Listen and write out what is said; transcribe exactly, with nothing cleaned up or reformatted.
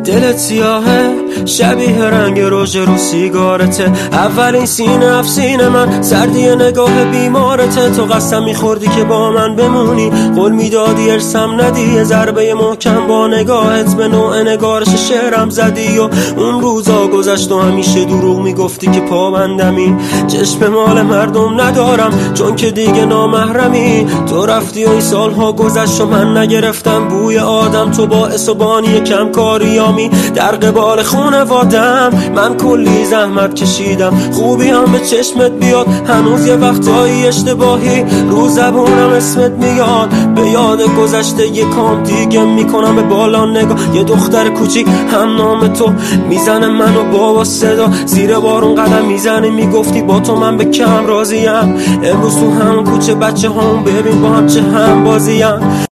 دلت سیاهه شبیه رنگ رژ رو سیگارته، اولین سینه اف سینه من سردی نگاه بیمارته. تو قسم میخوردی که با من بمونی، قول میدادی ارسم ندی، یه ضربه محکم با نگاهت به نوع نگارش شعرم زدی. و اون روزا گذشت و همیشه دروغ میگفتی که پابندمی، چشم مال مردم ندارم چون که دیگه نامحرمی. تو رفتی و این سالها گذشت و من نگرفتم بوی آدم، تو باعث و بانی کم کاریامی در قبال خونوادم. من کلی زحمت کشیدم خوبی هم به چشمت بیاد، هنوز یه وقتایی اشتباهی رو زبونم اسمت میاد. به یاد گذشته یه کام دیگه میکنم به بالا نگاه، یه دختر کوچیک هم نام تو میزنه منو بابا صدا، زیر بارون قدم میزنه میگفتی با تو من به کم راضیم. امروز تو همون کوچه بچه هم ببین با هم چه هم بازیم.